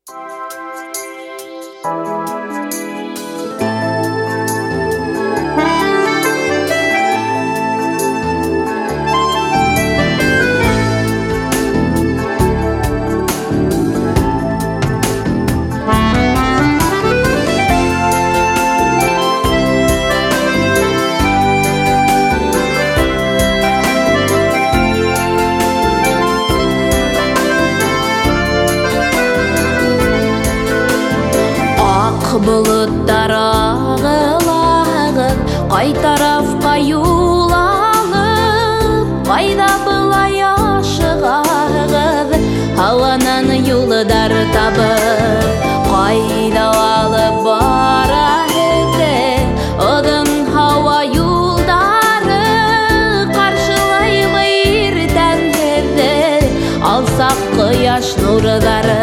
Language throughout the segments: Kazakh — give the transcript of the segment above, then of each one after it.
Bulutlar ağılağıp, qay tarafqa yulalып, Qayda былай ашығағып, Havanan yolдар табып, Qayda alып бара еді, Odun hava yoldары, Qarşılаймы иртән еді, Алсақ қияш нұрдары.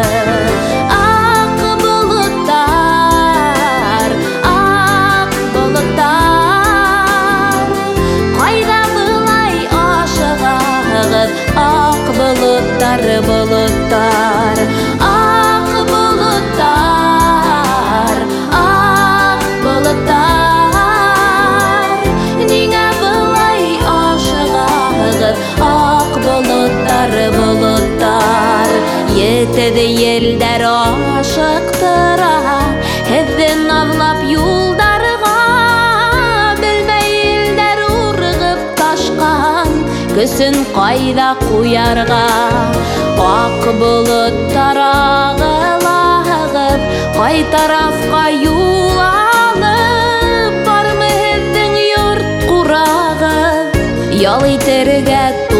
Ақ бұлыттар, бұлыттар, ақ бұлыттар, ақ бұлыттар, Неңе бұлай ашығағып, ақ бұлыттар, бұлыттар. Етеді елдер ашықтыра, Хевден авлап юлдарға, Білмей елдер ұрғып ташқан, Күсін қайда қуярға. Ақ бұлыттар ағылағып, Қай тарафқа юлалып, Бармы һеҙҙең йорт ҡурағы, Ял итерге